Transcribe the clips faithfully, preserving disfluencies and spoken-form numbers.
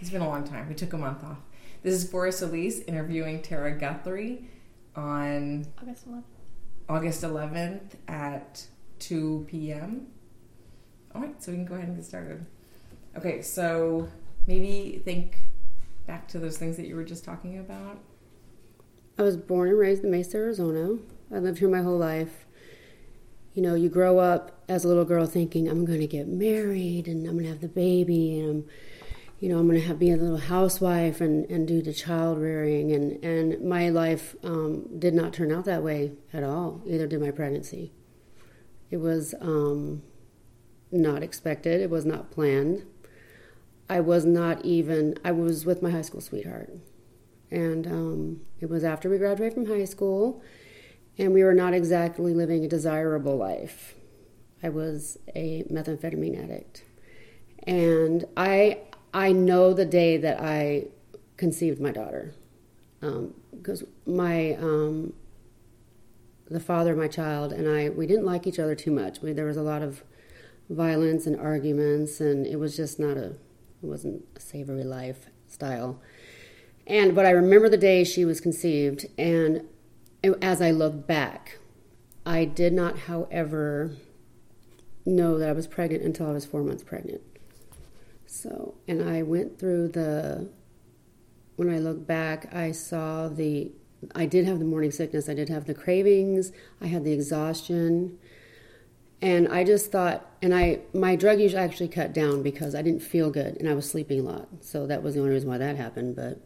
It's been a long time. We took a month off. This is Forrest Elise interviewing Tara Guthrie on August eleventh. August eleventh at two p.m. All right, so we can go ahead and get started. Okay, so maybe think back to those things that you were just talking about. I was born and raised in Mesa, Arizona. I lived here my whole life. You know, you grow up as a little girl thinking, I'm going to get married and I'm going to have the baby and I'm, you know, I'm going to have be a little housewife and, and do the child rearing. And, and my life um, did not turn out that way at all. Either did my pregnancy. It was um, not expected. It was not planned. I was not even, I was with my high school sweetheart. And um, it was after we graduated from high school. And we were not exactly living a desirable life. I was a methamphetamine addict. And I I know the day that I conceived my daughter. Um, because my, um, the father of my child and I, we didn't like each other too much. We, there was a lot of violence and arguments, and it was just not a, it wasn't a savory lifestyle. And, but I remember the day she was conceived, and as I look back, I did not, however, know that I was pregnant until I was four months pregnant. So, and I went through the, when I look back, I saw the, I did have the morning sickness, I did have the cravings, I had the exhaustion, and I just thought, and I, my drug use actually cut down because I didn't feel good, and I was sleeping a lot, so that was the only reason why that happened, but,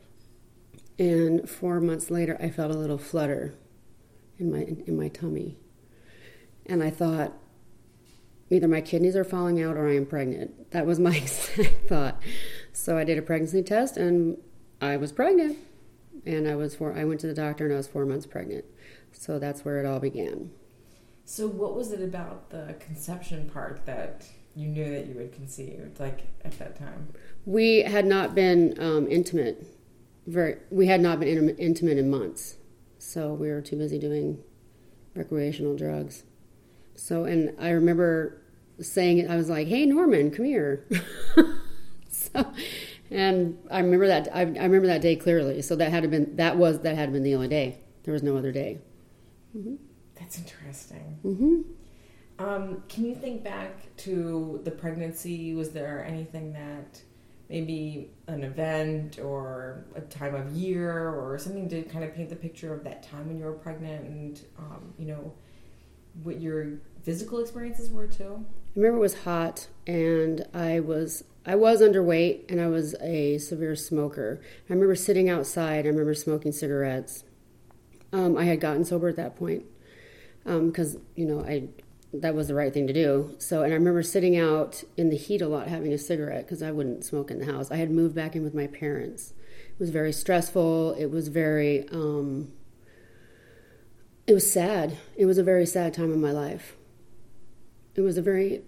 and four months later, I felt a little flutter in my in my tummy. And I thought, either my kidneys are falling out or I am pregnant. That was my exact thought. So I did a pregnancy test and I was pregnant. And I was four, I went to the doctor and I was four months pregnant. So that's where it all began. So what was it about the conception part that you knew that you had conceived, like at that time? We had not been um, intimate. Very, we had not been in, intimate in months. So we were too busy doing recreational drugs. So, and I remember saying it, I was like, hey, Norman, come here. so, and I remember that, I, I remember that day clearly. So that had to been, that was, that had been the only day. There was no other day. Mm-hmm. That's interesting. Mm-hmm. Um, can you think back to the pregnancy? Was there anything that maybe an event or a time of year or something to kind of paint the picture of that time when you were pregnant and, um, you know, what your physical experiences were too? I remember it was hot and I was I was underweight and I was a severe smoker. I remember sitting outside. I remember smoking cigarettes. Um, I had gotten sober at that point because, um, you know, I... that was the right thing to do. So, and I remember sitting out in the heat a lot having a cigarette because I wouldn't smoke in the house. I had moved back in with my parents. It was very stressful. It was very, um, it was sad. It was a very sad time in my life. It was a very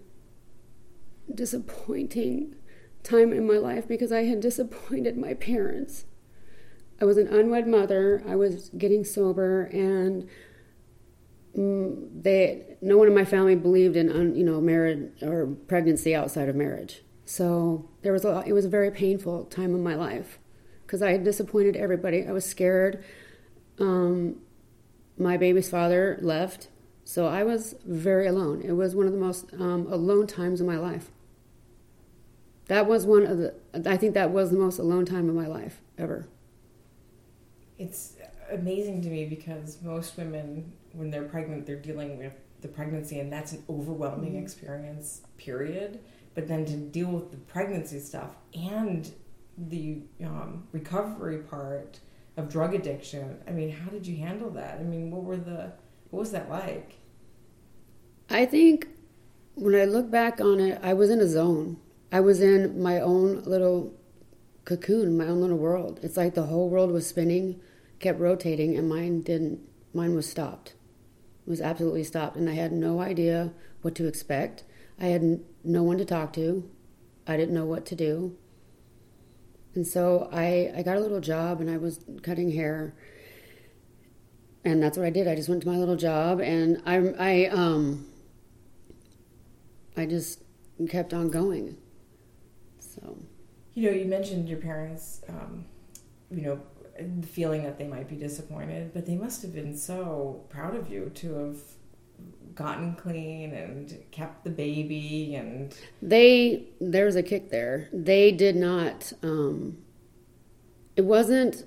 disappointing time in my life because I had disappointed my parents. I was an unwed mother. I was getting sober and They, no one in my family believed in, you know, marriage or pregnancy outside of marriage. So there was a, it was a very painful time in my life because I had disappointed everybody. I was scared. Um, my baby's father left, so I was very alone. It was one of the most um, alone times in my life. That was one of the, I think that was the most alone time in my life ever. It's amazing to me because most women, when they're pregnant, they're dealing with the pregnancy, and that's an overwhelming mm-hmm. experience, period. But then to deal with the pregnancy stuff and the um, recovery part of drug addiction, I mean, how did you handle that? I mean, what were the, what was that like? I think when I look back on it, I was in a zone. I was in my own little cocoon, my own little world. It's like the whole world was spinning, kept rotating, and mine didn't. Mine was stopped. It was absolutely stopped, and I had no idea what to expect. I had n- no one to talk to. I didn't know what to do. And so I, I got a little job, and I was cutting hair, and that's what I did. I just went to my little job, and I, I, um, I just kept on going. So You know, you mentioned your parents, um, you know, the feeling that they might be disappointed, but they must have been so proud of you to have gotten clean and kept the baby. And they, there's a kick there. They did not, um, it wasn't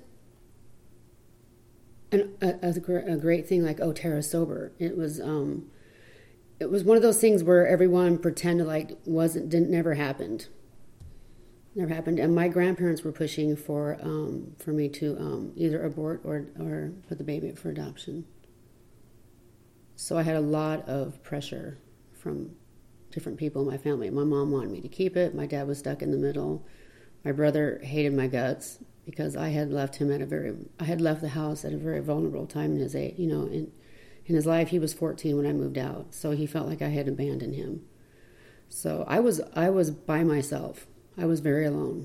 an, a, a, a great thing like, oh, Tara's sober. It was, um, it was one of those things where everyone pretended like wasn't, didn't, never happened. Never happened. And my grandparents were pushing for um, for me to um, either abort or, or put the baby up for adoption. So I had a lot of pressure from different people in my family. My mom wanted me to keep it. My dad was stuck in the middle. My brother hated my guts because I had left him at a very, I had left the house at a very vulnerable time in his age, you know, in, in his life. He was fourteen when I moved out. So he felt like I had abandoned him. So I was, I was by myself. I was very alone.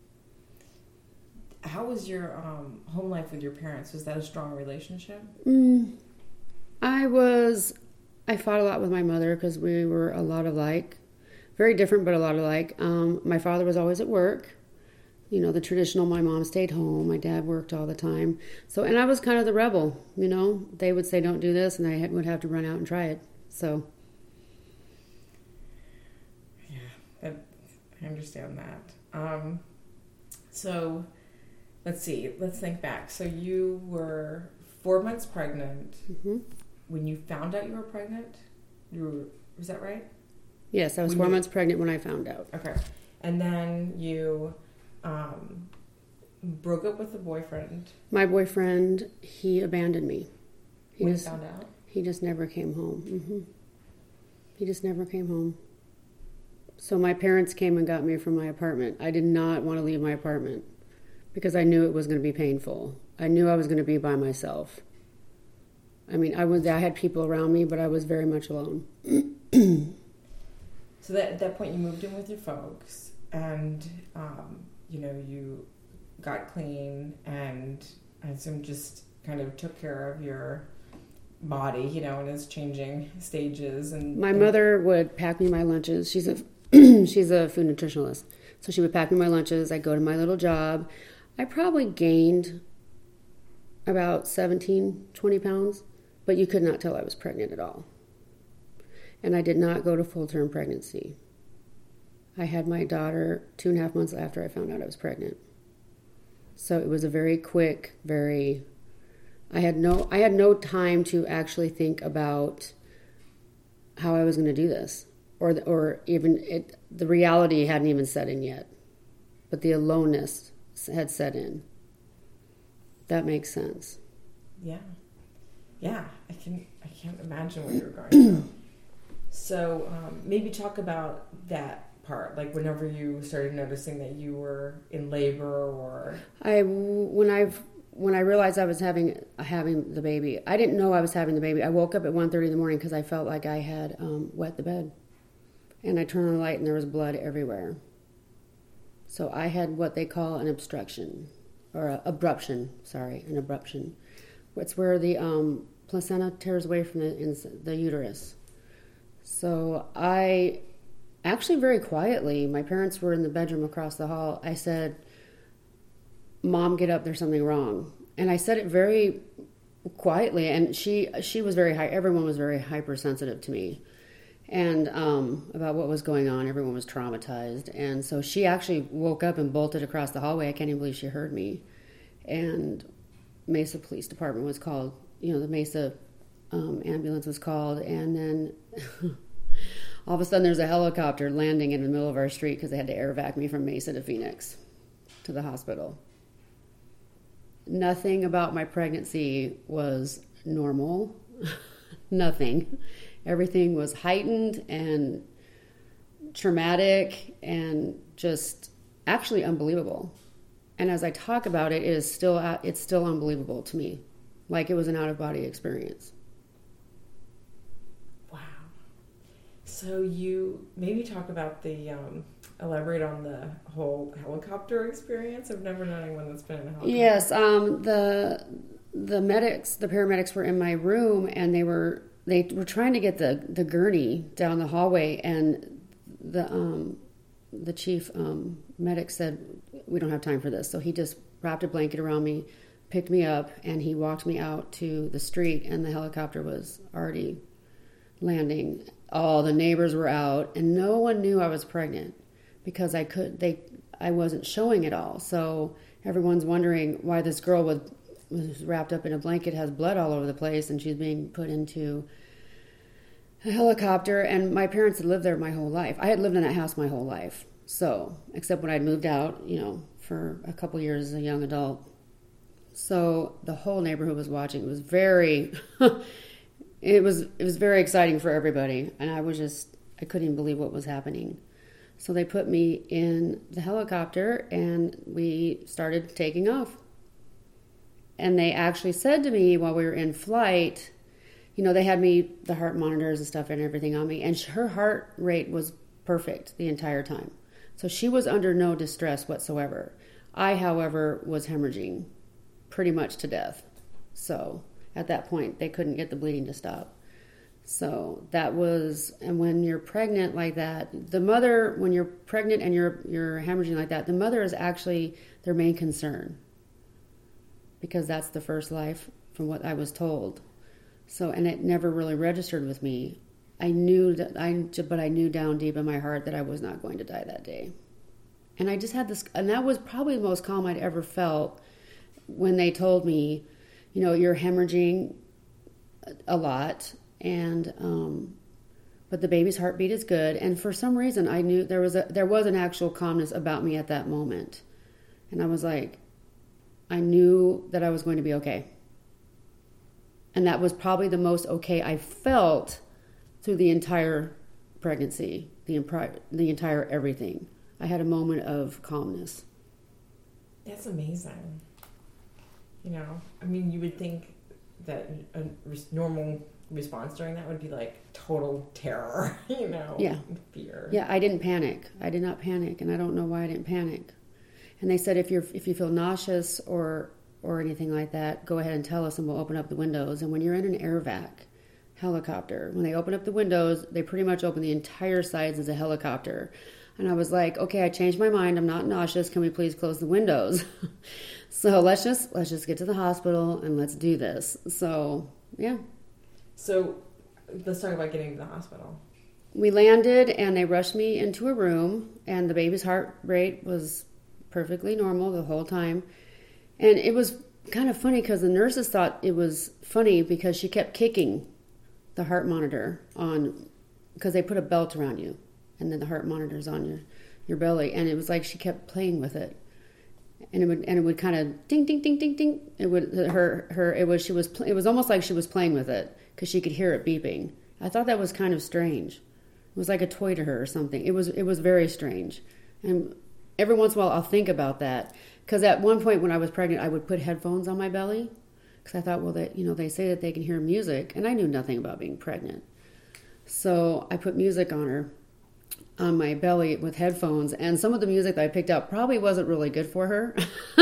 How was your um, home life with your parents? Was that a strong relationship? Mm, I was, I fought a lot with my mother because we were a lot alike. Very different, but a lot alike. Um, my father was always at work. You know, the traditional, my mom stayed home. My dad worked all the time. So, and I was kind of the rebel, you know. They would say, don't do this, and I would have to run out and try it. So. Yeah, that... I understand that. Um, so, let's see. Let's think back. So you were four months pregnant mm-hmm. when you found out you were pregnant. You were, was that right? Yes, I was when four you, months pregnant when I found out. Okay, and then you um, broke up with the boyfriend. My boyfriend, he abandoned me. He when just, you found out? He just never came home. Mm-hmm. He just never came home. So my parents came and got me from my apartment. I did not want to leave my apartment because I knew it was going to be painful. I knew I was going to be by myself. I mean, I was I had people around me, but I was very much alone. So that, at that point, you moved in with your folks, and um, you know you got clean, and I assume just kind of took care of your body, you know, in its changing stages. And my and mother would pack me my lunches. She's a she's a food nutritionalist, so she would pack me my lunches. I'd go to my little job. I probably gained about seventeen, twenty pounds, but you could not tell I was pregnant at all. And I did not go to full-term pregnancy. I had my daughter two and a half months after I found out I was pregnant. So it was a very quick, very. I had no. I had no time to actually think about how I was going to do this. Or, or even it, the reality hadn't even set in yet, but the aloneness had set in. That makes sense. Yeah, yeah. I can. I can't imagine what you were going through. So um, maybe talk about that part, like whenever you started noticing that you were in labor, or I when I've when I realized I was having having the baby, I didn't know I was having the baby. I woke up at one thirty in the morning because I felt like I had um, wet the bed. And I turned on the light and there was blood everywhere. So I had what they call an obstruction, or a, abruption, sorry, an abruption. It's where the um, placenta tears away from the, in the uterus. So I, actually very quietly, my parents were in the bedroom across the hall, I said, Mom, get up, there's something wrong. And I said it very quietly, and she she was very high, everyone was very hypersensitive to me. And um, about what was going on, everyone was traumatized. And so she actually woke up and bolted across the hallway. I can't even believe she heard me. And Mesa Police Department was called. You know, the Mesa um, ambulance was called. And then all of a sudden there's a helicopter landing in the middle of our street because they had to air vac me from Mesa to Phoenix to the hospital. Nothing about my pregnancy was normal. Nothing. Everything was heightened and traumatic and just actually unbelievable. And as I talk about it, it is still it's still unbelievable to me, like it was an out-of-body experience. Wow. So you maybe talk about the um, elaborate on the whole helicopter experience. I've never known anyone that's been in a helicopter. Yes, um, the the medics, the paramedics were in my room, and they were. They were trying to get the, the gurney down the hallway, and the um, the chief um, medic said, we don't have time for this. So he just wrapped a blanket around me, picked me up, and he walked me out to the street, and the helicopter was already landing. All the neighbors were out, and no one knew I was pregnant because I could they I wasn't showing it all. So everyone's wondering why this girl was, was wrapped up in a blanket, has blood all over the place, and she's being put into a helicopter. And my parents had lived there my whole life. I had lived in that house my whole life. So, except when I'd moved out, you know, for a couple years as a young adult. So the whole neighborhood was watching. It was very, it was it was very exciting for everybody. And I was just, I couldn't even believe what was happening. So they put me in the helicopter and we started taking off. And they actually said to me while we were in flight, you know, they had me, the heart monitors and stuff and everything on me. And her heart rate was perfect the entire time. So she was under no distress whatsoever. I, however, was hemorrhaging pretty much to death. So at that point, they couldn't get the bleeding to stop. So that was, and when you're pregnant like that, the mother, when you're pregnant and you're you're hemorrhaging like that, the mother is actually their main concern because that's the first life from what I was told. So, and it never really registered with me. I knew that I, but I knew down deep in my heart that I was not going to die that day. And I just had this, and that was probably the most calm I'd ever felt when they told me, you know, you're hemorrhaging a lot, and um, but the baby's heartbeat is good. And for some reason, I knew there was a there was an actual calmness about me at that moment, and I was like, I knew that I was going to be okay. And that was probably the most okay I felt through the entire pregnancy, the impri- the entire everything. I had a moment of calmness. That's amazing. You know, I mean, you would think that a normal response during that would be like total terror, you know, yeah. fear. Yeah, I didn't panic. I did not panic, and I don't know why I didn't panic. And they said if you're if you feel nauseous or or anything like that, go ahead and tell us, and we'll open up the windows. And when you're in an air vac helicopter, when they open up the windows, they pretty much open the entire sides of the helicopter. And I was like, okay, I changed my mind. I'm not nauseous. Can we please close the windows? So let's just let's just get to the hospital and let's do this. So yeah. So let's talk about getting to the hospital. We landed and they rushed me into a room, and the baby's heart rate was perfectly normal the whole time. And it was kind of funny because the nurses thought it was funny because she kept kicking the heart monitor on, because they put a belt around you and then the heart monitor's on your, your belly. And it was like she kept playing with it. And it would and it would kind of ding, ding, ding, ding, ding. It would, her, her, it was, she was, it was almost like she was playing with it because she could hear it beeping. I thought that was kind of strange. It was like a toy to her or something. It was, it was very strange. And every once in a while I'll think about that. Because at one point when I was pregnant, I would put headphones on my belly because I thought, well, that you know, they say that they can hear music, and I knew nothing about being pregnant. So I put music on her, on my belly with headphones, and some of the music that I picked up probably wasn't really good for her.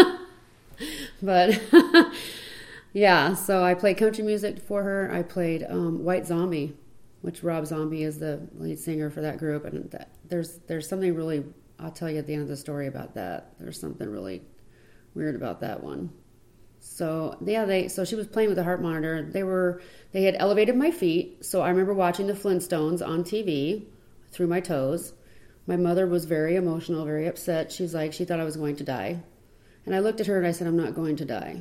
But yeah, so I played country music for her. I played um, White Zombie, which Rob Zombie is the lead singer for that group, and that, there's there's something really, I'll tell you at the end of the story about that. There's something really weird about that one. So yeah, they so she was playing with the heart monitor. They were they had elevated my feet, so I remember watching the Flintstones on T V through my toes. My mother was very emotional, very upset. She's like, she thought I was going to die. And I looked at her and I said, I'm not going to die.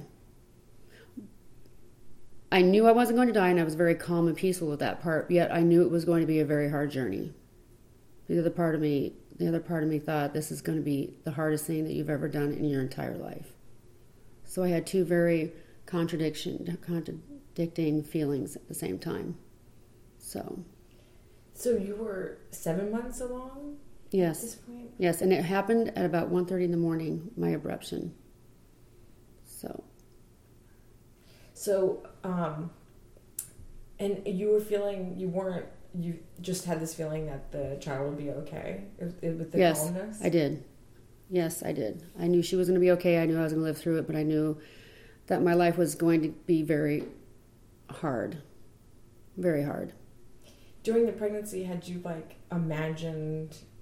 I knew I wasn't going to die, and I was very calm and peaceful with that part, yet I knew it was going to be a very hard journey. The other part of me The other part of me thought, this is going to be the hardest thing that you've ever done in your entire life. So I had two very contradiction, contradicting feelings at the same time. So. So you were seven months along? Yes. At this point? Yes, and it happened at about one thirty in the morning, my abruption. So. So, um, and you were feeling, you weren't, you just had this feeling that the child would be okay with the yes, calmness? I did. Yes, I did. I knew she was going to be okay. I knew I was going to live through it, but I knew that my life was going to be very hard. Very hard. During the pregnancy, had you, like, imagined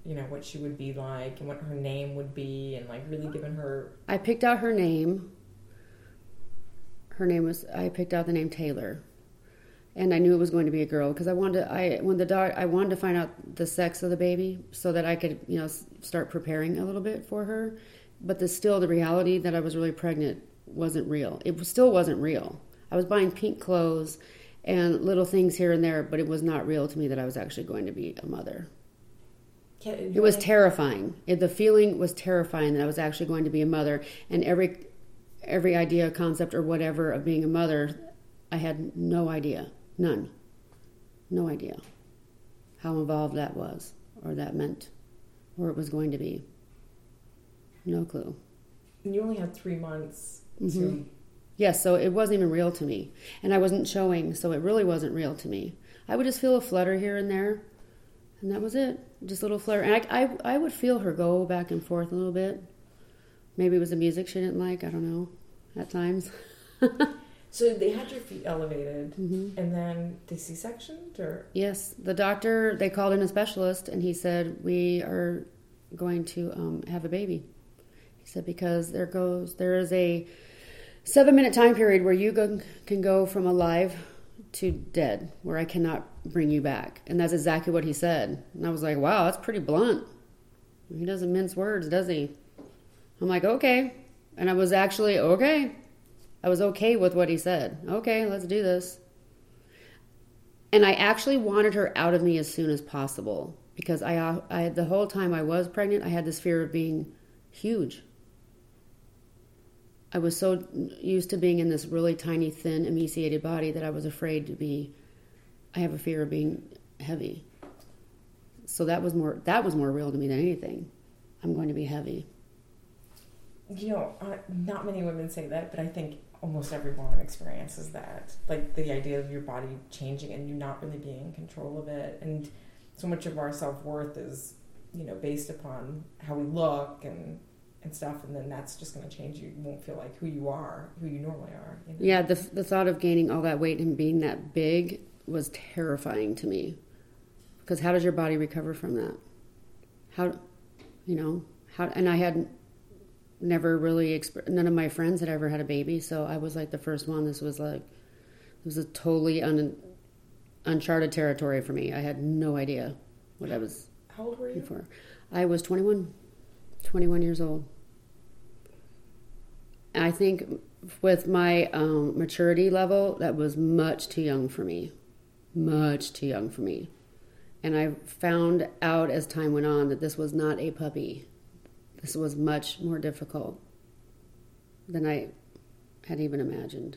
you know, what she would be like and what her name would be, and like really giving her... I picked out her name. Her name was, I picked out the name Taylor. And I knew it was going to be a girl because I wanted to, I, when the dog, I wanted to find out the sex of the baby so that I could, you know, start preparing a little bit for her. But the, still the reality that I was really pregnant wasn't real. It still wasn't real. I was buying pink clothes and little things here and there, but it was not real to me that I was actually going to be a mother. It was terrifying. It, the feeling was terrifying that I was actually going to be a mother. And every every idea, concept, or whatever of being a mother, I had no idea. None. No idea how involved that was, or that meant, or it was going to be. No clue. And you only had three months Mm-hmm. to... Yes, so it wasn't even real to me. And I wasn't showing, so it really wasn't real to me. I would just feel a flutter here and there, and that was it. Just a little flutter. And I, I, I would feel her go back and forth a little bit. Maybe it was the music she didn't like. I don't know. At times. So they had your feet elevated, Mm-hmm. and then they C-sectioned, or? Yes, the doctor, they called in a specialist, and he said, we are going to um, have a baby. He said, because there goes, there is a seven-minute time period where you go, can go from alive to dead, where I cannot bring you back. And that's exactly what he said. And I was like, wow, that's pretty blunt. He doesn't mince words, does he? I'm like, okay. And I was actually, okay. I was okay with what he said. Okay, let's do this. And I actually wanted her out of me as soon as possible because I, I the whole time I was pregnant, I had this fear of being huge. I was so used to being in this really tiny, thin, emaciated body that I was afraid to be, I have a fear of being heavy. So that was more, that was more real to me than anything. I'm going to be heavy. You know, uh, not many women say that, but I think almost every woman experiences that. Like the idea of your body changing and you not really being in control of it. And so much of our self-worth is, you know, based upon how we look and and stuff. And then that's just going to change. You won't feel like who you are, who you normally are. You know? Yeah, the the thought of gaining all that weight and being that big was terrifying to me. Because how does your body recover from that? How, you know, how, and I had never really, exp- none of my friends had ever had a baby, so I was like the first one. This was like, it was a totally un, uncharted territory for me. I had no idea what I was. How old were you? For. I was twenty-one, twenty-one years old. I think with my um, maturity level, that was much too young for me. Much too young for me. And I found out as time went on that this was not a puppy. This was much more difficult than I had even imagined.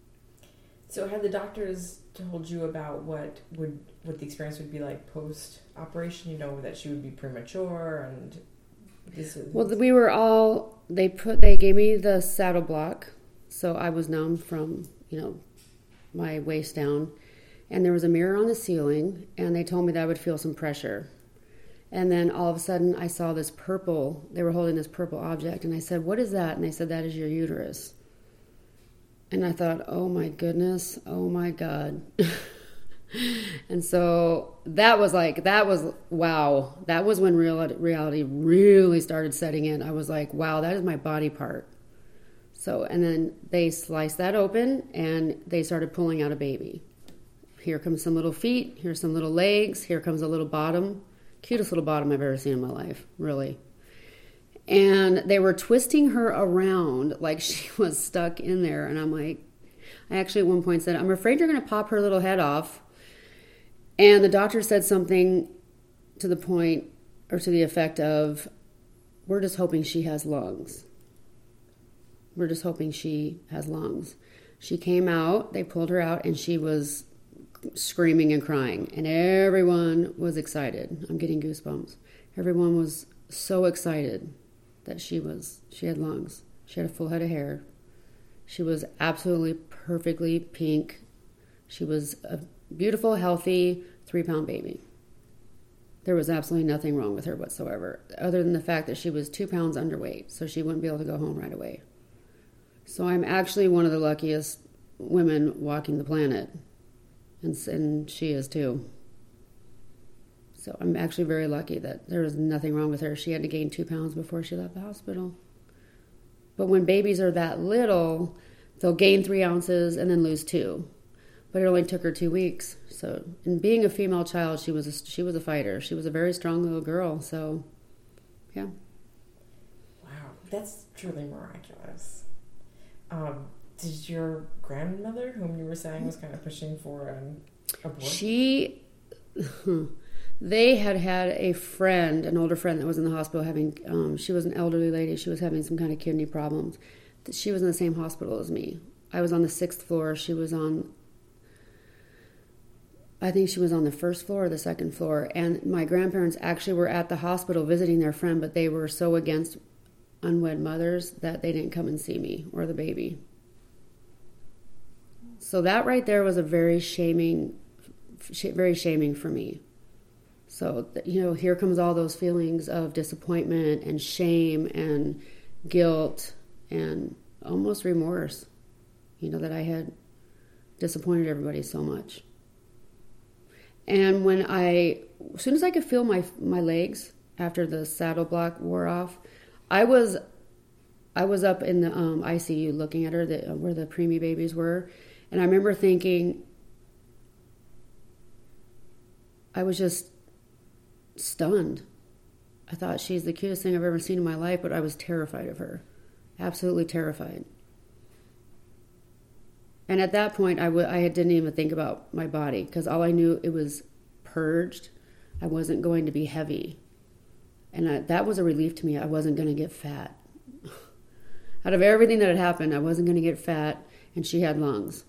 So had the doctors told you about what would what the experience would be like post-operation? You know, that she would be premature and this is... Well, we were all, they put, they gave me the saddle block. So I was numb from, you know, my waist down. And there was a mirror on the ceiling, and they told me that I would feel some pressure. And then all of a sudden, I saw this purple, they were holding this purple object, and I said, what is that? And they said, that is your uterus. And I thought, oh my goodness, oh my God. And so that was like, that was, wow. That was when real, reality really started setting in. I was like, wow, that is my body part. So, and then they sliced that open, and they started pulling out a baby. Here comes some little feet. Here's some little legs. Here comes a little bottom. Cutest little bottom I've ever seen in my life, really. And they were twisting her around like she was stuck in there. And I'm like, I actually at one point said, I'm afraid you're going to pop her little head off. And the doctor said something to the point or to the effect of, we're just hoping she has lungs. We're just hoping she has lungs. She came out, they pulled her out, and she was screaming and crying, and everyone was excited. I'm getting goosebumps. Everyone was so excited that she was she had lungs. She had a full head of hair. She was absolutely perfectly pink. She was a beautiful, healthy three-pound baby. There was absolutely nothing wrong with her whatsoever, other than the fact that she was two pounds underweight, so she wouldn't be able to go home right away. So I'm actually one of the luckiest women walking the planet. And, and she is too. So I'm actually very lucky that there was nothing wrong with her. She had to gain two pounds before she left the hospital. But when babies are that little, they'll gain three ounces and then lose two. But it only took her two weeks. So, and being a female child, she was a, she was a fighter. She was a very strong little girl. So, yeah. Wow, that's truly miraculous. Um, did your grandmother, whom you were saying was kind of pushing for an abortion? She, they had had a friend, an older friend that was in the hospital having, um, she was an elderly lady. She was having some kind of kidney problems. She was in the same hospital as me. I was on the sixth floor. She was on, I think she was on the first floor or the second floor. And my grandparents actually were at the hospital visiting their friend, but they were so against unwed mothers that they didn't come and see me or the baby. So that right there was a very shaming, very shaming for me. So, you know, here comes all those feelings of disappointment and shame and guilt and almost remorse, you know, that I had disappointed everybody so much. And when I, as soon as I could feel my my legs after the saddle block wore off, I was, I was up in the um, I C U looking at her, the, where the preemie babies were, and I remember thinking, I was just stunned. I thought she's the cutest thing I've ever seen in my life, but I was terrified of her, absolutely terrified. And at that point, I, w- I didn't even think about my body because all I knew, it was purged. I wasn't going to be heavy. And I, that was a relief to me. I wasn't going to get fat. Out of everything that had happened, I wasn't going to get fat, and she had lungs.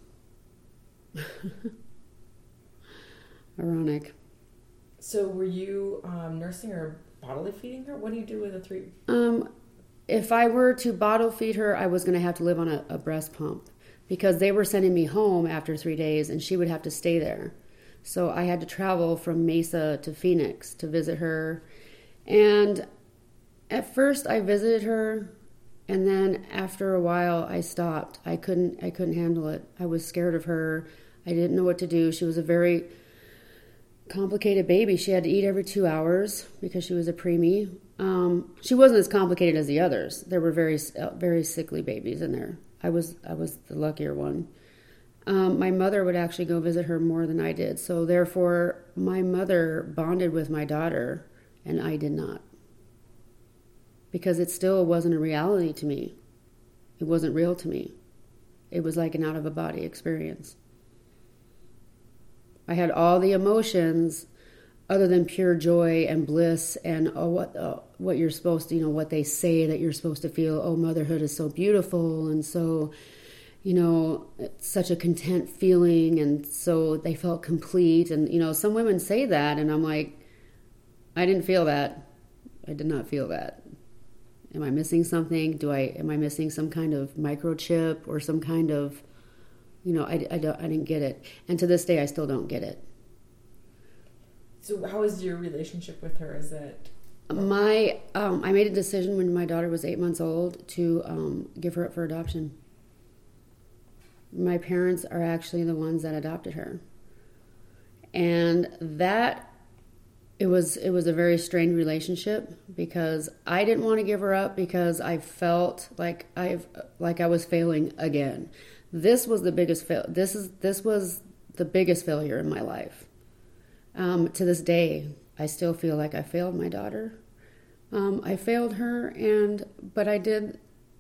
Ironic. So were you um, nursing or bottle feeding her? What do you do with a three? Um, if I were to bottle feed her, I was going to have to live on a, a breast pump. Because they were sending me home after three days and she would have to stay there. So I had to travel from Mesa to Phoenix to visit her. And at first I visited her, and then after a while I stopped. I couldn't I couldn't handle it. I was scared of her. I didn't know what to do. She was a very complicated baby. She had to eat every two hours because she was a preemie. Um, she wasn't as complicated as the others. There were very very sickly babies in there. I was I was the luckier one. Um, my mother would actually go visit her more than I did. So therefore, my mother bonded with my daughter, and I did not. Because it still wasn't a reality to me. It wasn't real to me. It was like an out-of-a-body experience. I had all the emotions other than pure joy and bliss and oh, what uh, what you're supposed to, you know, what they say that you're supposed to feel. Oh, motherhood is so beautiful, and so, you know, it's such a content feeling, and so they felt complete. And, you know, some women say that, and I'm like, I didn't feel that. I did not feel that. Am I missing something? Do I, am I missing some kind of microchip or some kind of, you know, I, I, don't, I didn't get it. And to this day, I still don't get it. So how is your relationship with her? Is it... My, um, I made a decision when my daughter was eight months old to um, give her up for adoption. My parents are actually the ones that adopted her. And that, it was it was a very strained relationship because I didn't want to give her up because I felt like I've like I was failing again. This was the biggest fail. This is this was the biggest failure in my life. Um, to this day, I still feel like I failed my daughter. Um, I failed her, and but I did.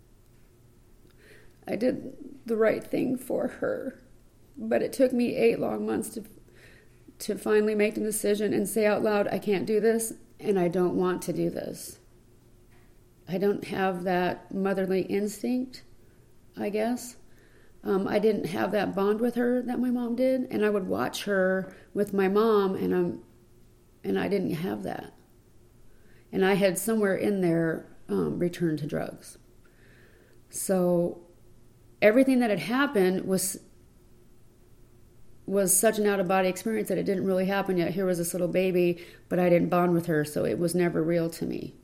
I did the right thing for her, but it took me eight long months to to finally make the decision and say out loud, I can't do this, and I don't want to do this. I don't have that motherly instinct, I guess. Um, I didn't have that bond with her that my mom did, and I would watch her with my mom, and I'm, and I didn't have that. And I had somewhere in there um, returned to drugs. So everything that had happened was was such an out-of-body experience that it didn't really happen yet. Here was this little baby, but I didn't bond with her, so it was never real to me.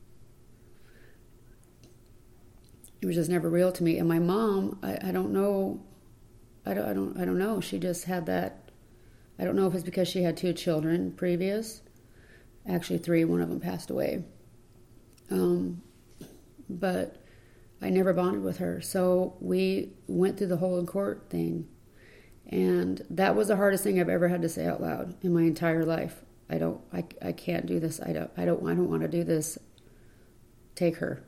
It was just never real to me. And my mom, I, I don't know, I don't, I don't, I don't know. She just had that. I don't know if it's because she had two children previous, Actually, three. One of them passed away. Um, but I never bonded with her. So we went through the whole in court thing. And that was the hardest thing I've ever had to say out loud in my entire life. I don't, I, I can't do this. I don't, I don't, I don't want to do this. Take her.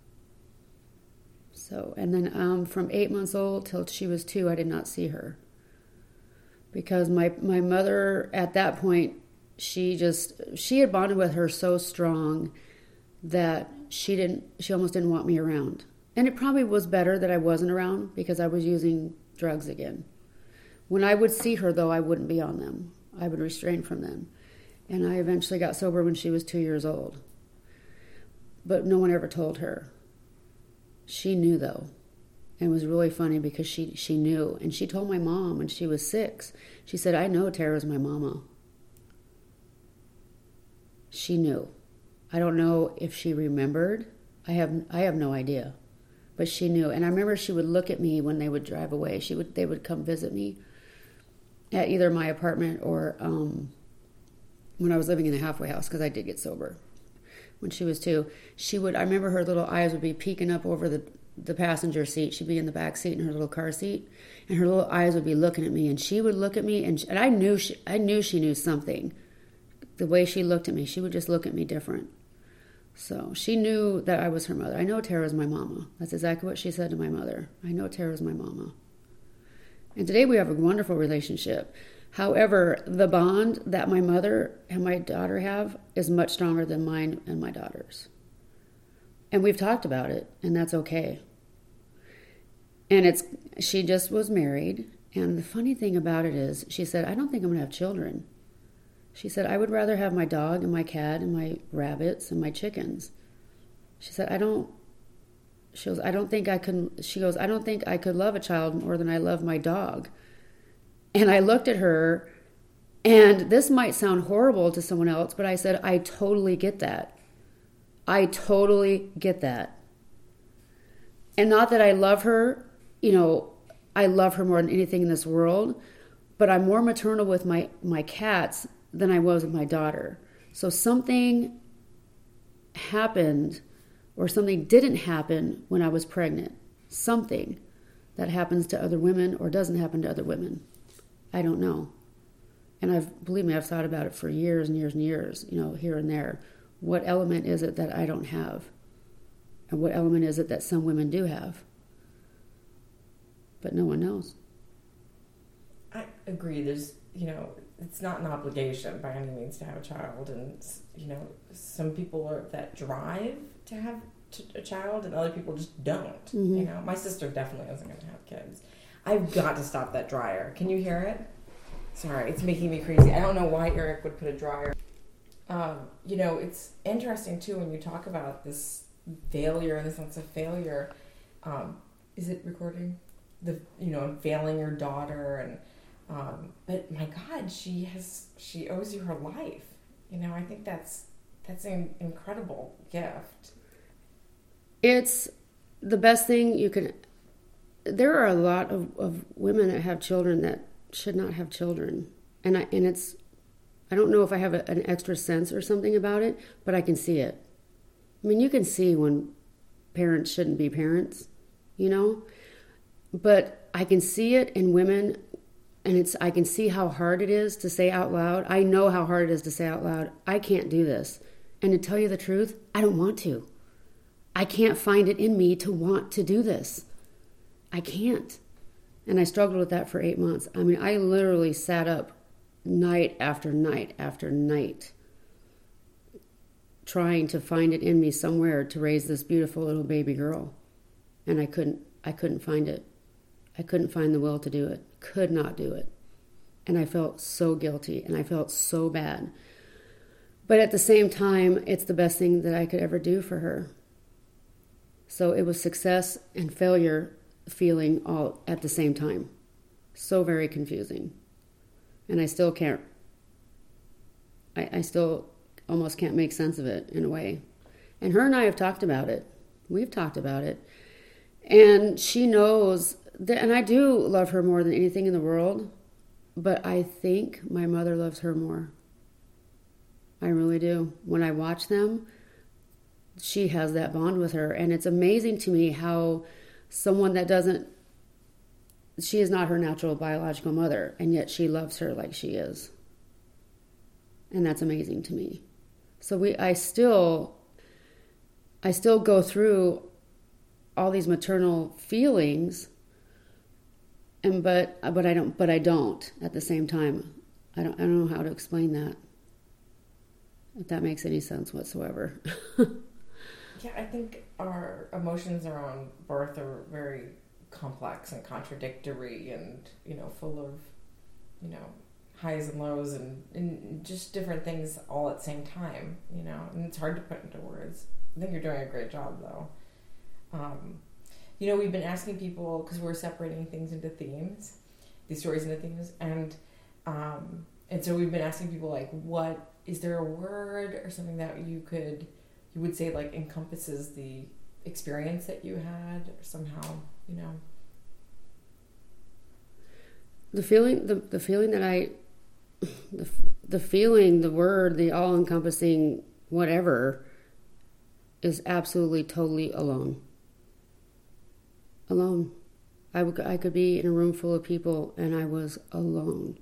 So, and then um, from eight months old till she was two, I did not see her. Because my, my mother, at that point, she just, she had bonded with her so strong that she didn't, she almost didn't want me around. And it probably was better that I wasn't around because I was using drugs again. When I would see her, though, I wouldn't be on them. I would restrain from them. And I eventually got sober when she was two years old. But no one ever told her. She knew, though. And it was really funny because she, she knew. And she told my mom when she was six. She said, I know Tara's my mama. She knew. I don't know if she remembered. I have I have no idea. But she knew. And I remember she would look at me when they would drive away. She would They would come visit me at either my apartment or um, when I was living in a halfway house, because I did get sober when she was two. She would, I remember her little eyes would be peeking up over the, the passenger seat. She'd be in the back seat in her little car seat, and her little eyes would be looking at me, and she would look at me, and, she, and I knew she, I knew she knew something. The way she looked at me, she would just look at me different. So she knew that I was her mother. I know Tara's my mama. That's exactly what she said to my mother. I know Tara's my mama. And today we have a wonderful relationship. However, the bond that my mother and my daughter have is much stronger than mine and my daughter's. And we've talked about it, and that's okay. And it's she just was married, and the funny thing about it is, she said, I don't think I'm going to have children. She said, I would rather have my dog and my cat and my rabbits and my chickens. She said, I don't, she goes, I don't think I could, she goes, I don't think I could love a child more than I love my dog. And I looked at her, and this might sound horrible to someone else, but I said, I totally get that. I totally get that. And not that I love her, you know, I love her more than anything in this world, but I'm more maternal with my, my cats than I was with my daughter. So something happened, or something didn't happen when I was pregnant. Something that happens to other women or doesn't happen to other women. I don't know. And I've, believe me, I've thought about it for years and years and years, you know, here and there. What element is it that I don't have? And what element is it that some women do have? But no one knows. I agree. There's, you know, it's not an obligation by any means to have a child. And, you know, some people are that drive to have a child and other people just don't. Mm-hmm. You know, my sister definitely isn't going to have kids. I've got to stop that dryer. Can you hear it? Sorry, it's making me crazy. I don't know why Eric would put a dryer. Um, you know, it's interesting, too, when you talk about this failure and the sense of failure. Um, is it recording? The, you know, failing your daughter. and um, But, my God, she has, she owes you her life. You know, I think that's, that's an incredible gift. It's the best thing you can... There are a lot of, of women that have children that should not have children. And I, and it's, I don't know if I have a, an extra sense or something about it, but I can see it. I mean, you can see when parents shouldn't be parents, you know? But I can see it in women, and it's, I can see how hard it is to say out loud. I know how hard it is to say out loud, I can't do this. And to tell you the truth, I don't want to. I can't find it in me to want to do this. I can't. And I struggled with that for eight months. I mean, I literally sat up night after night after night trying to find it in me somewhere to raise this beautiful little baby girl. And I couldn't, I couldn't find it. I couldn't find the will to do it. Could not do it. And I felt so guilty and I felt so bad. But at the same time, it's the best thing that I could ever do for her. So it was success and failure feeling all at the same time. So very confusing. And I still can't, I, I still almost can't make sense of it in a way. And her and I have talked about it. We've talked about it. And she knows that, and I do love her more than anything in the world, but I think my mother loves her more. I really do. When I watch them, she has that bond with her. And it's amazing to me how someone that doesn't, she is not her natural biological mother, and yet she loves her like she is. And that's amazing to me. So we, I still, I still go through all these maternal feelings, and but but I don't but I don't at the same time. I don't I don't know how to explain that. If that makes any sense whatsoever. Yeah, I think our emotions around birth are very complex and contradictory, and you know, full of you know highs and lows, and, and just different things all at the same time. You know, and it's hard to put into words. I think you're doing a great job, though. Um, you know, we've been asking people, because we're separating things into themes, these stories into themes, and um, and so we've been asking people, like, what is there a word or something that you could you would say like encompasses the experience that you had, or somehow, you know, the feeling the the feeling that I the the feeling the word the all encompassing whatever is absolutely totally alone. Alone. I, would, I could be in a room full of people and I was alone.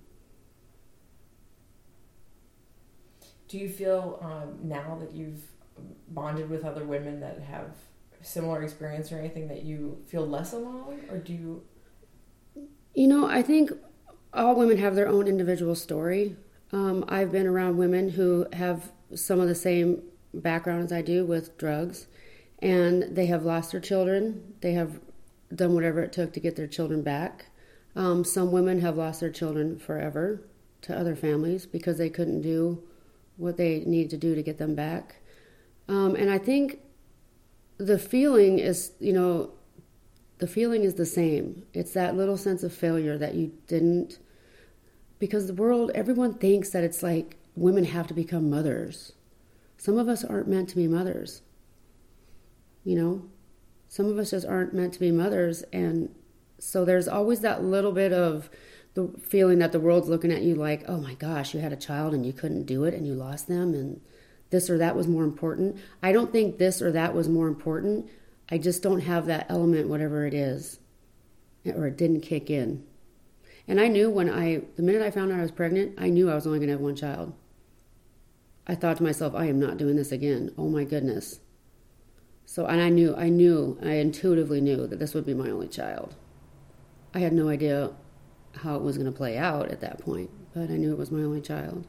Do you feel um, now that you've bonded with other women that have similar experience or anything, that you feel less alone, or do you? You know, I think all women have their own individual story. Um, I've been around women who have some of the same background as I do with drugs, and they have lost their children. They have done whatever it took to get their children back. Um, some women have lost their children forever to other families because they couldn't do what they needed to do to get them back. Um, and I think the feeling is, you know, the feeling is the same. It's that little sense of failure that you didn't, because the world, everyone thinks that it's like women have to become mothers. Some of us aren't meant to be mothers, you know? Some of us just aren't meant to be mothers, and so there's always that little bit of the feeling that the world's looking at you like, oh my gosh, you had a child and you couldn't do it and you lost them, and this or that was more important. I don't think this or that was more important. I just don't have that element, whatever it is, or it didn't kick in. And I knew when I, the minute I found out I was pregnant, I knew I was only going to have one child. I thought to myself, I am not doing this again. Oh my goodness. So, and I knew, I knew, I intuitively knew that this would be my only child. I had no idea how it was going to play out at that point, but I knew it was my only child.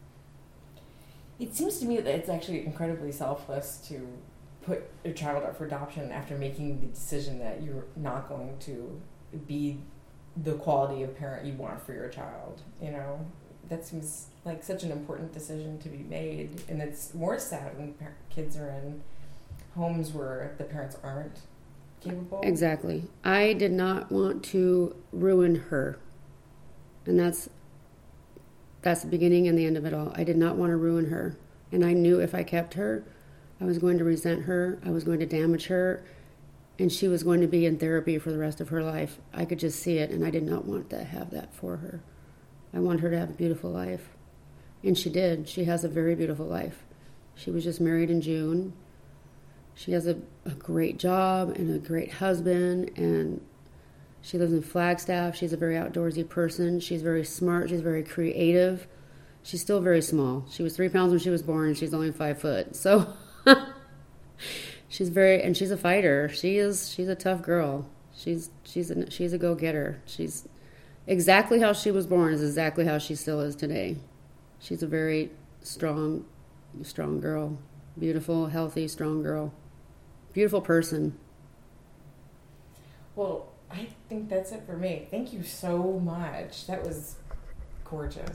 It seems to me that it's actually incredibly selfless to put a child up for adoption after making the decision that you're not going to be the quality of parent you want for your child. You know, that seems like such an important decision to be made, and it's more sad when par- kids are in homes where the parents aren't capable. Exactly. I did not want to ruin her. And that's that's the beginning and the end of it all. I did not want to ruin her. And I knew if I kept her, I was going to resent her. I was going to damage her. And she was going to be in therapy for the rest of her life. I could just see it, and I did not want to have that for her. I want her to have a beautiful life. And she did. She has a very beautiful life. She was just married in June. She has a, a great job and a great husband, and she lives in Flagstaff. She's a very outdoorsy person. She's very smart. She's very creative. She's still very small. She was three pounds when she was born, and she's only five foot. So she's very, and she's a fighter. She is, she's a tough girl. She's, she's a, she's a go-getter. She's exactly how she was born is exactly how she still is today. She's a very strong, strong girl. Beautiful, healthy, strong girl. Beautiful person. Well, I think that's it for me. Thank you so much. That was gorgeous.